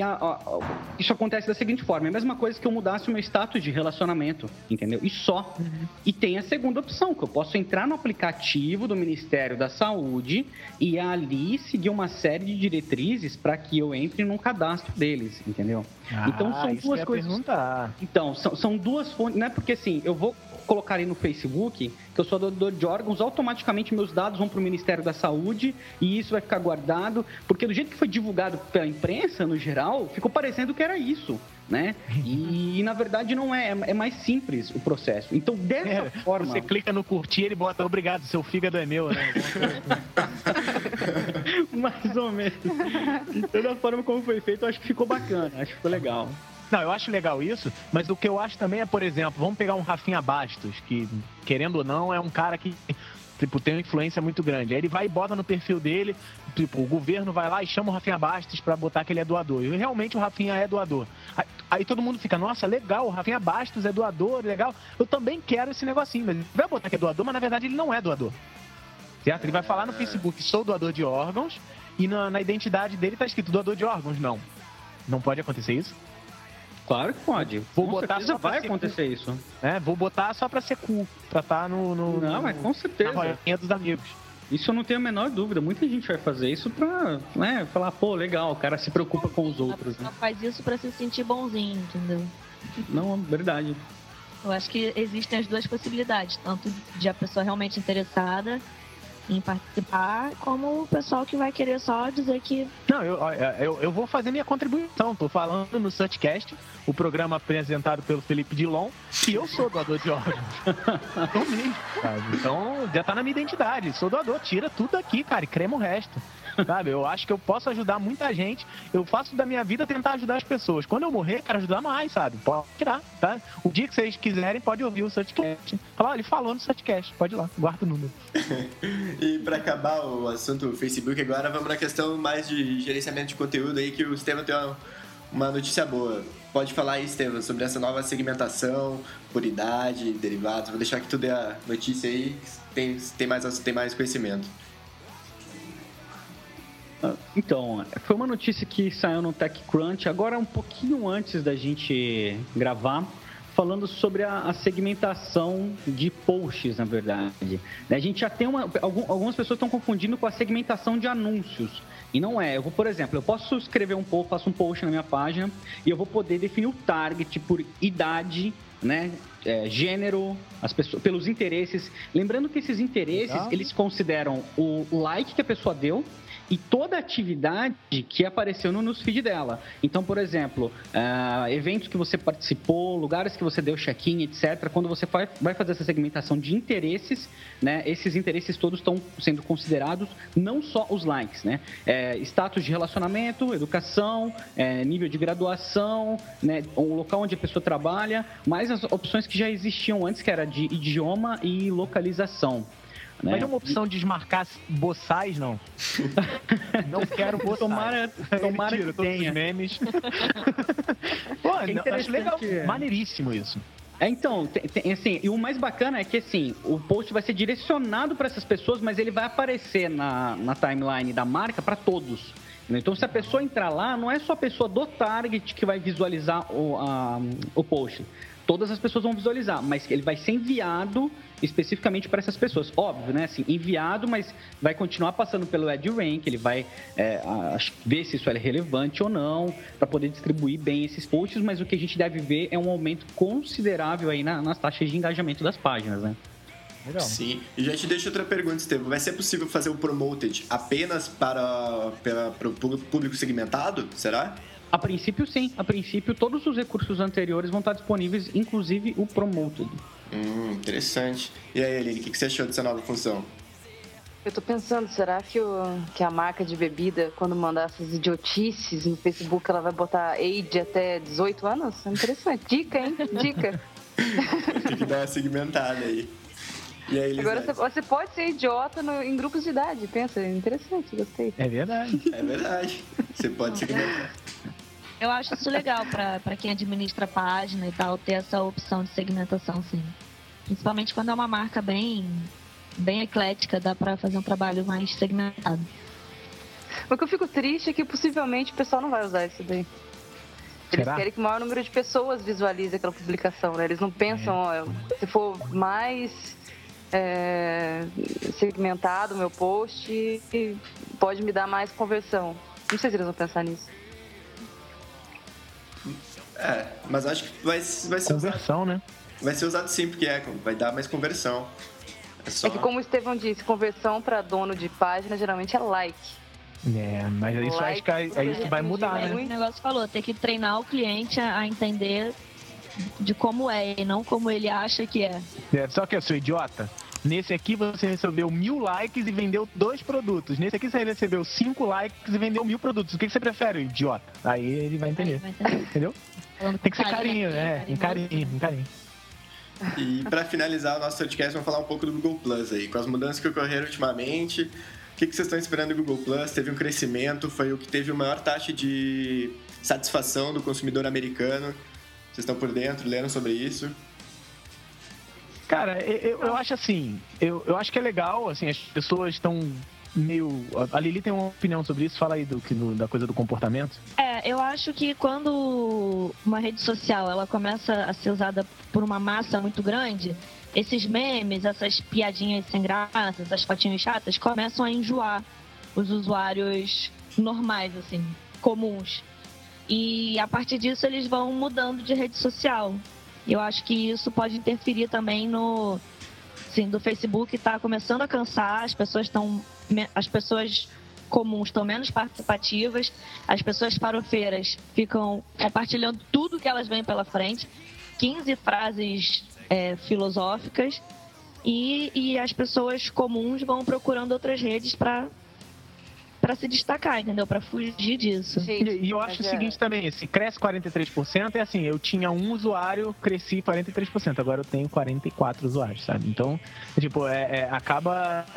isso acontece da seguinte forma, é a mesma coisa que eu mudasse o meu status de relacionamento, entendeu? E só. E tem a segunda opção, que eu posso entrar no aplicativo do Ministério da Saúde e ali seguir uma série de diretrizes para que eu entre num cadastro deles, entendeu? Então são 2 coisas. Então, são 2 fontes, não é porque assim, eu vou colocar aí no Facebook que eu sou doador de órgãos, automaticamente meus dados vão para o Ministério da Saúde e isso vai ficar guardado, porque do jeito que foi divulgado pela imprensa, no geral, ficou parecendo que era isso. né? E na verdade não é mais simples o processo. Então, dessa forma... Você clica no curtir, ele bota obrigado, seu fígado é meu, né? Mais ou menos. Então, da forma como foi feito, eu acho que ficou bacana, acho que ficou legal. Não, eu acho legal isso, mas o que eu acho também é, por exemplo, vamos pegar um Rafinha Bastos, que, querendo ou não, é um cara que... Tipo, tem uma influência muito grande. Aí ele vai e bota no perfil dele, tipo, o governo vai lá e chama o Rafinha Bastos pra botar que ele é doador. E realmente o Rafinha é doador. Aí todo mundo fica, nossa, legal, o Rafinha Bastos é doador, legal. Eu também quero esse negocinho, mas ele vai botar que é doador, mas na verdade ele não é doador. Certo? Ele vai falar no Facebook, sou doador de órgãos, e na identidade dele tá escrito doador de órgãos. Não. Não pode acontecer isso. Claro que pode. Vou botar só vai acontecer isso. Vou botar só pra ser cool, pra estar Não, mas com certeza. Na rodinha dos amigos. Isso eu não tenho a menor dúvida. Muita gente vai fazer isso pra, né, falar, pô, legal, o cara se preocupa com os outros. Né? Faz isso pra se sentir bonzinho, entendeu? Não, verdade. Eu acho que existem as duas possibilidades, tanto de a pessoa realmente interessada em participar, como o pessoal que vai querer só dizer que... Não, eu vou fazer minha contribuição. Tô falando no Suchcast, o programa apresentado pelo Felipe Dilon, que eu sou doador de órgãos. Então, já tá na minha identidade. Sou doador, tira tudo aqui, cara, e crema o resto. Sabe? Eu acho que eu posso ajudar muita gente. Eu faço da minha vida tentar ajudar as pessoas. Quando eu morrer, quero ajudar mais, sabe? Pode tirar, tá? O dia que vocês quiserem, pode ouvir o Suchcast. Fala, ele falou no Suchcast, pode ir lá, guarda o número. E para acabar o assunto Facebook, agora vamos na questão mais de gerenciamento de conteúdo aí, que o Estevam tem uma notícia boa. Pode falar aí, Estevam, sobre essa nova segmentação por idade, derivados. Vou deixar que tu dê a notícia aí, tem mais conhecimento. Então, foi uma notícia que saiu no TechCrunch, agora um pouquinho antes da gente gravar, falando sobre a segmentação de posts, na verdade. A gente já tem algumas pessoas estão confundindo com a segmentação de anúncios. E não é. Por exemplo, eu posso escrever faço um post na minha página e eu vou poder definir o target por idade, né? Gênero, as pessoas, pelos interesses. Lembrando que esses interesses, eles consideram o like que a pessoa deu e toda a atividade que apareceu no newsfeed dela. Então, por exemplo, eventos que você participou, lugares que você deu check-in, etc. Quando você vai fazer essa segmentação de interesses, né, esses interesses todos estão sendo considerados, não só os likes, né? Status de relacionamento, educação, nível de graduação, né, o local onde a pessoa trabalha, mais as opções que já existiam antes, que era de idioma e localização. Né? Vai ter uma opção de desmarcar boçais, não? Não quero boçais. Tomara que tenha. Os memes. Pô, acho legal. Maneiríssimo isso. Então, assim, e o mais bacana é que, assim, o post vai ser direcionado para essas pessoas, mas ele vai aparecer na timeline da marca para todos. Então, se a pessoa entrar lá, não é só a pessoa do target que vai visualizar o post. Todas as pessoas vão visualizar, mas ele vai ser enviado especificamente para essas pessoas. Óbvio, né? Assim, enviado, mas vai continuar passando pelo EdRank, ele vai ver se isso é relevante ou não, para poder distribuir bem esses posts, mas o que a gente deve ver é um aumento considerável aí nas taxas de engajamento das páginas, né? Legal. Sim, e já te deixo outra pergunta, Estevam. Vai ser possível fazer o Promoted apenas para o público segmentado? Será? A princípio, sim. A princípio, todos os recursos anteriores vão estar disponíveis, inclusive o Promoted. Interessante. E aí, Aline, o que você achou dessa nova função? Eu tô pensando, será que a marca de bebida, quando mandar essas idiotices no Facebook, ela vai botar age até 18 anos? É interessante. Dica, hein? Dica. Tem que dar uma segmentada aí. E aí, agora você pode ser idiota em grupos de idade, pensa, é interessante, gostei. É verdade. É verdade. Você pode segmentar. Eu acho isso legal para quem administra a página e tal, ter essa opção de segmentação, sim. Principalmente quando é uma marca bem eclética, dá para fazer um trabalho mais segmentado. O que eu fico triste é que possivelmente o pessoal não vai usar isso daí. Eles querem que o maior número de pessoas visualize aquela publicação, né? Eles não pensam, se for mais segmentado o meu post, pode me dar mais conversão. Não sei se eles vão pensar nisso. Mas acho que vai ser conversão, usado, né? Vai ser usado sim, porque vai dar mais conversão. É que, como o Estevão disse, conversão para dono de página geralmente é like. Mas isso acho que isso vai mudar, né? O negócio falou, tem que treinar o cliente a entender de como é e não como ele acha que é. Só que eu sou idiota. Nesse aqui você recebeu 1.000 likes e vendeu 2 produtos. Nesse aqui você recebeu 5 likes e vendeu 1.000 produtos. O que você prefere, idiota? Aí ele vai entender. Entendeu? Tem que ser carinho, né? Em carinho. E para finalizar o nosso podcast, vamos falar um pouco do Google Plus aí. Com as mudanças que ocorreram ultimamente, o que vocês estão esperando do Google Plus? Teve um crescimento, foi o que teve a maior taxa de satisfação do consumidor americano. Vocês estão por dentro, leram sobre isso? Cara, eu acho assim, eu acho que é legal, assim, as pessoas estão meio... A Lili tem uma opinião sobre isso, fala aí da coisa do comportamento. Eu acho que quando uma rede social ela começa a ser usada por uma massa muito grande, esses memes, essas piadinhas sem graça, essas fotinhas chatas, começam a enjoar os usuários normais, assim, comuns. E a partir disso eles vão mudando de rede social. Eu acho que isso pode interferir também no... Assim, do Facebook tá começando a cansar, as pessoas comuns estão menos participativas, as pessoas farofeiras ficam compartilhando tudo que elas veem pela frente, 15 frases filosóficas, e as pessoas comuns vão procurando outras redes para se destacar, entendeu? Para fugir disso. E eu acho o seguinte também, se cresce 43%, é assim, eu tinha um usuário, cresci 43%, agora eu tenho 44 usuários, sabe? Então, tipo, acaba...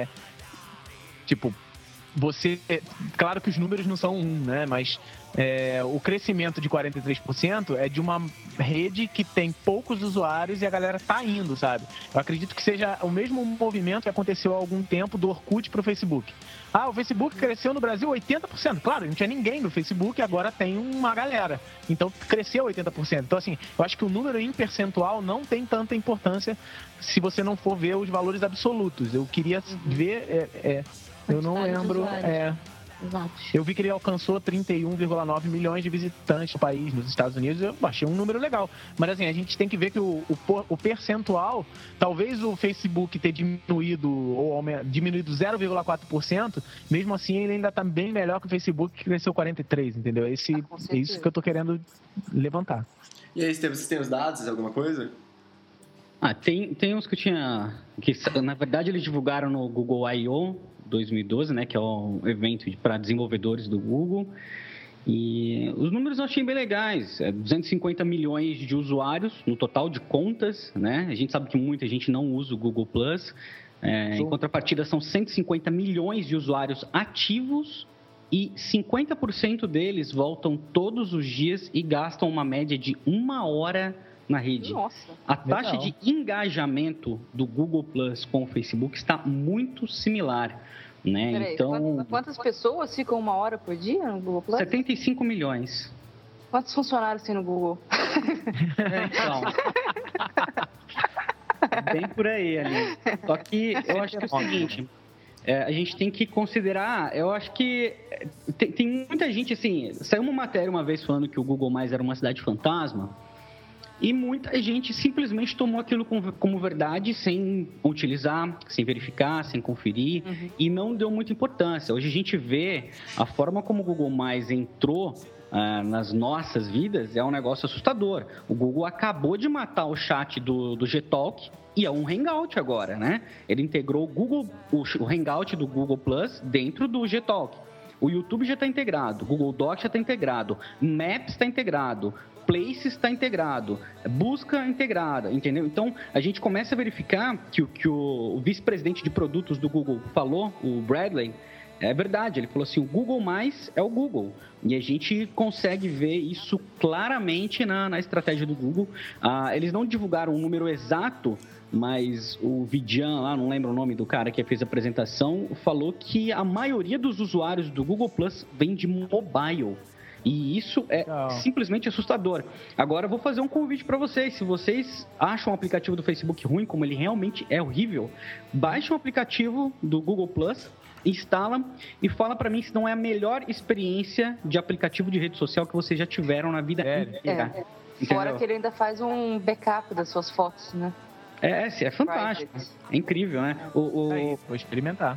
tipo, você... Claro que os números não são né? Mas o crescimento de 43% é de uma rede que tem poucos usuários e a galera tá indo, sabe? Eu acredito que seja o mesmo movimento que aconteceu há algum tempo do Orkut pro Facebook. O Facebook cresceu no Brasil 80%. Claro, não tinha ninguém no Facebook, agora tem uma galera. Então, cresceu 80%. Então, assim, eu acho que o número em percentual não tem tanta importância se você não for ver os valores absolutos. Eu queria ver... eu não lembro... Exato. Eu vi que ele alcançou 31,9 milhões de visitantes no país, nos Estados Unidos. Eu achei um número legal. Mas assim, a gente tem que ver que o percentual, talvez o Facebook ter diminuído ou diminuído 0,4%, mesmo assim ele ainda está bem melhor que o Facebook, que cresceu 43%, entendeu? É isso que eu tô querendo levantar. E aí, vocês têm os dados, alguma coisa? Tem uns que eu tinha... que na verdade eles divulgaram no Google I.O. 2012, né, que é um evento para desenvolvedores do Google, e os números eu achei bem legais, 250 milhões de usuários no total de contas, né, a gente sabe que muita gente não usa o Google+, em contrapartida são 150 milhões de usuários ativos e 50% deles voltam todos os dias e gastam uma média de 1 hora na rede. Nossa, a taxa de engajamento do Google Plus com o Facebook está muito similar, né? Peraí, então, quantas pessoas ficam 1 hora por dia no Google Plus? 75 milhões. Quantos funcionários tem no Google? Então, bem por aí, ali. Só que eu acho que é o seguinte... a gente tem que considerar, eu acho que tem muita gente, assim, saiu uma matéria uma vez falando que o Google Mais era uma cidade fantasma, e muita gente simplesmente tomou aquilo como verdade sem utilizar, sem verificar, sem conferir, e não deu muita importância. Hoje a gente vê a forma como o Google Mais entrou nas nossas vidas, é um negócio assustador. O Google acabou de matar o chat do Gtalk e é um Hangout agora, né? Ele integrou o Hangout do Google Plus dentro do Gtalk. O YouTube já está integrado, o Google Docs já está integrado, Maps está integrado, Places está integrado, busca integrada, entendeu? Então, a gente começa a verificar que o vice-presidente de produtos do Google falou, o Bradley, é verdade, ele falou assim, o Google Mais é o Google. E a gente consegue ver isso claramente na estratégia do Google. Eles não divulgaram um número exato, mas o Vidyan lá, não lembro o nome do cara que fez a apresentação, falou que a maioria dos usuários do Google Plus vem de mobile. E isso é simplesmente assustador. Agora eu vou fazer um convite para vocês. Se vocês acham o aplicativo do Facebook ruim, como ele realmente é horrível, baixe um aplicativo do Google Plus, instala e fala para mim se não é a melhor experiência de aplicativo de rede social que vocês já tiveram na vida inteira. Fora que ele ainda faz um backup das suas fotos, né? É fantástico. É incrível, né? Vou experimentar.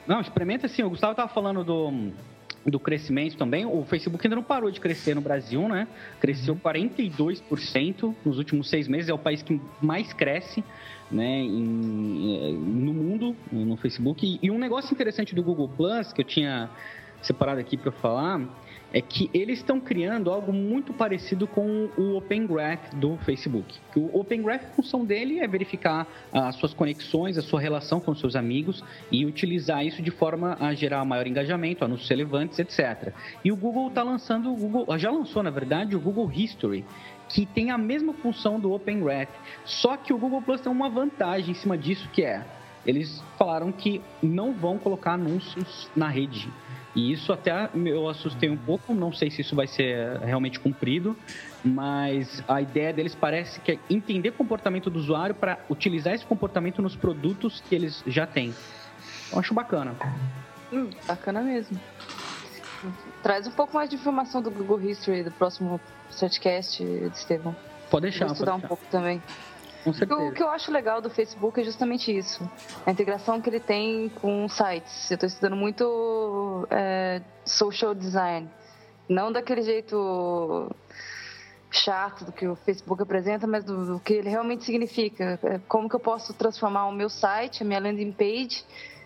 Não, experimenta sim. O Gustavo estava falando do crescimento também. O Facebook ainda não parou de crescer no Brasil, né? Cresceu 42% nos últimos 6 meses. É o país que mais cresce, né, no mundo, no Facebook. E um negócio interessante do Google Plus, que eu tinha separado aqui para falar, é que eles estão criando algo muito parecido com o Open Graph do Facebook. O Open Graph, a função dele é verificar as suas conexões, a sua relação com os seus amigos e utilizar isso de forma a gerar maior engajamento, anúncios relevantes, etc. E o Google está lançando, já lançou, na verdade, o Google History, que tem a mesma função do Open Graph. Só que o Google Plus tem uma vantagem em cima disso, que é, eles falaram que não vão colocar anúncios na rede. E isso até eu assustei um pouco, não sei se isso vai ser realmente cumprido, mas a ideia deles parece que é entender o comportamento do usuário para utilizar esse comportamento nos produtos que eles já têm. Eu acho bacana. Bacana mesmo. Traz um pouco mais de informação do Google History do próximo Searchcast, Estevão. Pode deixar. Vou estudar um pouco também. Com certeza. O que eu acho legal do Facebook é justamente isso. A integração que ele tem com sites. Eu estou estudando muito social design. Não daquele jeito chato do que o Facebook apresenta, mas do que ele realmente significa. Como que eu posso transformar o meu site, a minha landing page,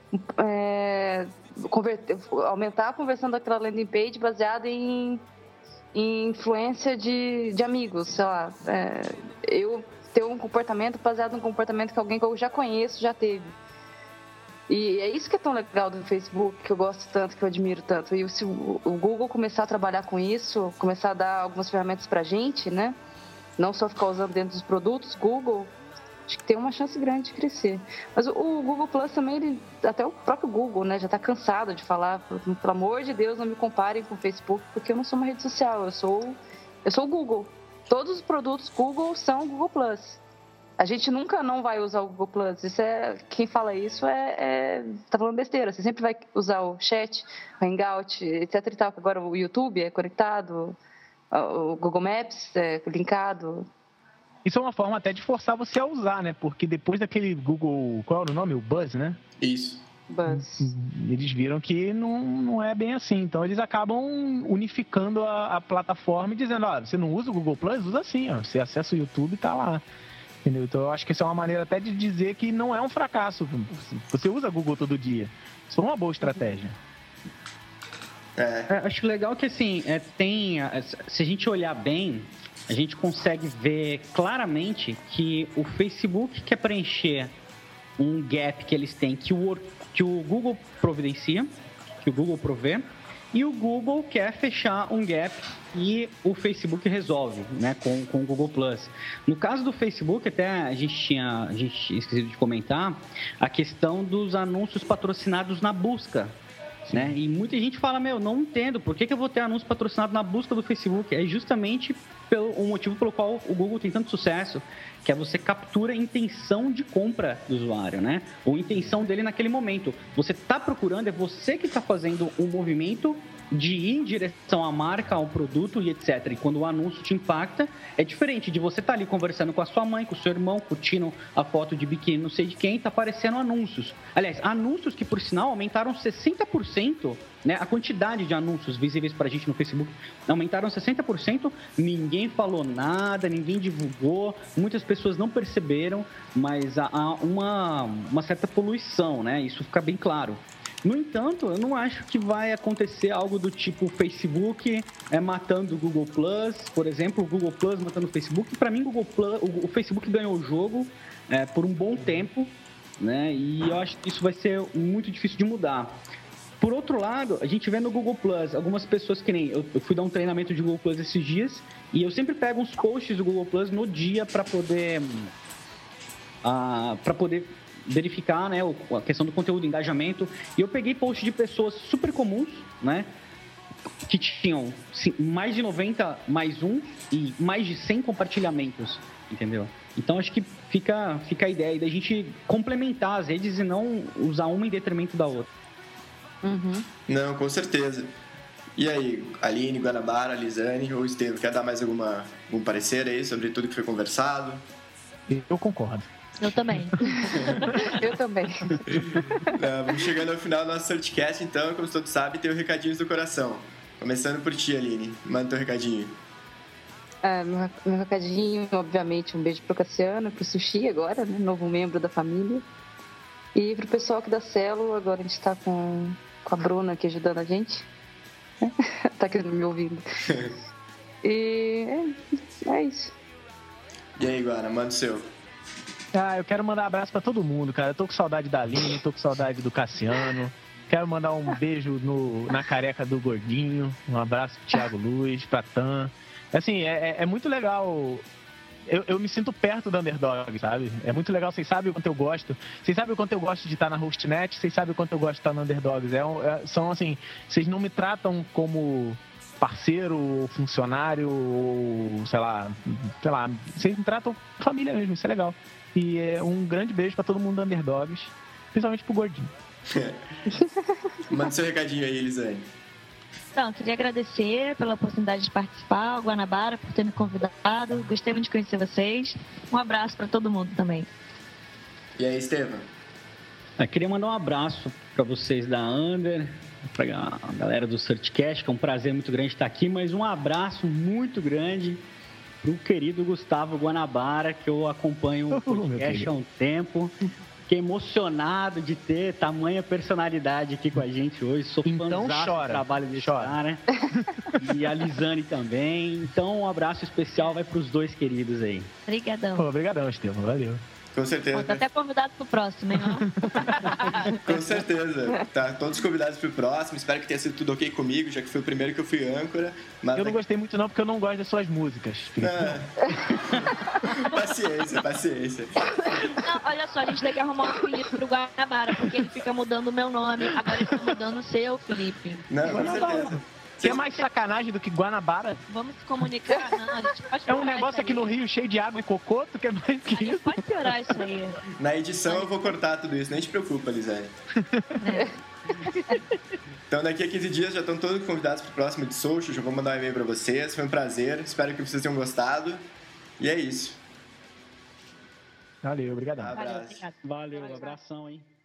aumentar a conversão daquela landing page baseada em influência de amigos. Sei lá, eu ter um comportamento baseado num comportamento que alguém que eu já conheço já teve. E é isso que é tão legal do Facebook, que eu gosto tanto, que eu admiro tanto. E se o Google começar a trabalhar com isso, começar a dar algumas ferramentas pra gente, né? Não só ficar usando dentro dos produtos Google, acho que tem uma chance grande de crescer. Mas o Google Plus também, até o próprio Google, né, já tá cansado de falar, pelo amor de Deus, não me comparem com o Facebook, porque eu não sou uma rede social, eu sou o Google. Todos os produtos Google são Google Plus. A gente nunca não vai usar o Google Plus. Quem fala isso tá falando besteira. Você sempre vai usar o chat, o Hangout, etc e tal. Agora o YouTube é conectado, o Google Maps é linkado. Isso é uma forma até de forçar você a usar, né? Porque depois daquele Google... Qual era o nome? O Buzz, né? Isso. Buzz. Eles viram que não é bem assim. Então, eles acabam unificando a plataforma e dizendo, você não usa o Google Plus? Usa sim, ó. Você acessa o YouTube e tá lá. Entendeu? Então, eu acho que isso é uma maneira até de dizer que não é um fracasso. Você usa o Google todo dia. Isso é uma boa estratégia. Acho legal que, assim, se a gente olhar bem, a gente consegue ver claramente que o Facebook quer preencher um gap que eles têm, que o Google providencia, que o Google provê, e o Google quer fechar um gap e o Facebook resolve, né, com o Google Plus. No caso do Facebook, até a gente esquecido de comentar a questão dos anúncios patrocinados na busca. Né? E muita gente fala, não entendo, por que eu vou ter anúncio patrocinado na busca do Facebook? É justamente o motivo pelo qual o Google tem tanto sucesso, que é você captura a intenção de compra do usuário, né? Ou intenção dele naquele momento. Você está procurando, é você que está fazendo um movimento de ir em direção à marca, ao produto e etc. E quando o anúncio te impacta, é diferente de você estar ali conversando com a sua mãe, com o seu irmão, curtindo a foto de biquíni não sei de quem, tá aparecendo anúncios. Aliás, anúncios que, por sinal, aumentaram 60%, né? A quantidade de anúncios visíveis pra gente no Facebook aumentaram 60%, ninguém falou nada, ninguém divulgou, muitas pessoas não perceberam, mas há uma certa poluição, né? Isso fica bem claro. No entanto, eu não acho que vai acontecer algo do tipo Facebook matando o Google Plus, por exemplo, o Google Plus matando o Facebook. Para mim, o Facebook ganhou o jogo por um bom tempo, né? E eu acho que isso vai ser muito difícil de mudar. Por outro lado, a gente vê no Google Plus algumas pessoas que nem... Eu fui dar um treinamento de Google Plus esses dias e eu sempre pego uns posts do Google Plus no dia para poder verificar, né, a questão do conteúdo, engajamento. E eu peguei posts de pessoas super comuns, né, que tinham mais de 90 mais um e mais de 100 compartilhamentos, entendeu? Então acho que fica a ideia da gente complementar as redes e não usar uma em detrimento da outra. Uhum. Não, com certeza. E aí, Aline, Guanabara, Lisane ou Estevam, quer dar mais algum parecer aí sobre tudo que foi conversado? Eu concordo. Eu também. Eu também. Vamos chegando ao final do nosso Searchcast, então, como todos sabem, tem o Recadinhos do Coração. Começando por ti, Aline. Manda teu recadinho. Meu recadinho, obviamente, um beijo pro Cassiano, pro Sushi agora, né? Novo membro da família. E pro pessoal aqui da Celo, agora a gente tá com a Bruna aqui ajudando a gente. Tá aqui me ouvindo. E é isso. E aí, Guara, manda o seu. Eu quero mandar um abraço pra todo mundo, cara. Eu tô com saudade da Aline, tô com saudade do Cassiano. Quero mandar um beijo na careca do Gordinho. Um abraço pro Thiago Luz, pra Tan. Assim, é muito legal. Eu me sinto perto do Underdog, sabe? É muito legal. Vocês sabem o quanto eu gosto. Vocês sabem o quanto eu gosto de estar na Hostnet. Vocês sabem o quanto eu gosto de estar no Underdogs. São assim, vocês não me tratam como parceiro, ou funcionário, ou sei lá. Vocês me tratam como família mesmo. Isso é legal. E um grande beijo pra todo mundo do Underdogs, principalmente pro Gordinho. Manda seu recadinho aí, Elisane. Então, queria agradecer pela oportunidade de participar, ao Guanabara por ter me convidado. Gostei muito de conhecer vocês. Um abraço para todo mundo também. E aí, Estevam? Queria mandar um abraço para vocês da Under, para a galera do Searchcast, que é um prazer muito grande estar aqui, mas um abraço muito grande pro querido Gustavo Guanabara, que eu acompanho o podcast há um tempo. Fiquei emocionado de ter tamanha personalidade aqui com a gente hoje. Sou então fãzaço do trabalho desse cara. E a Lisane também. Então, um abraço especial vai pros dois queridos aí. Obrigadão. Obrigadão, Estevam. Valeu. Com certeza. Tô até convidado pro próximo, hein? Com certeza. Tá todos convidados pro próximo. Espero que tenha sido tudo ok comigo, já que foi o primeiro que eu fui âncora. Mas eu não gostei muito não, porque eu não gosto das suas músicas. Paciência. Não, olha só, a gente tem que arrumar um Felipe pro Guanabara, porque ele fica mudando o meu nome. Agora ele tá mudando o seu, Felipe. Não, com certeza. Que é mais sacanagem do que Guanabara? Vamos se comunicar? Não, a gente pode é um negócio aqui no Rio cheio de água e cocô, tu quer mais que isso? Pode piorar isso aí. Na edição eu vou cortar tudo isso, nem te preocupa, Lisane. Então daqui a 15 dias já estão todos convidados pro próximo de Social, já vou mandar um e-mail pra vocês, foi um prazer, espero que vocês tenham gostado. E é isso. Valeu, obrigado. Abraço. Valeu, abração, hein?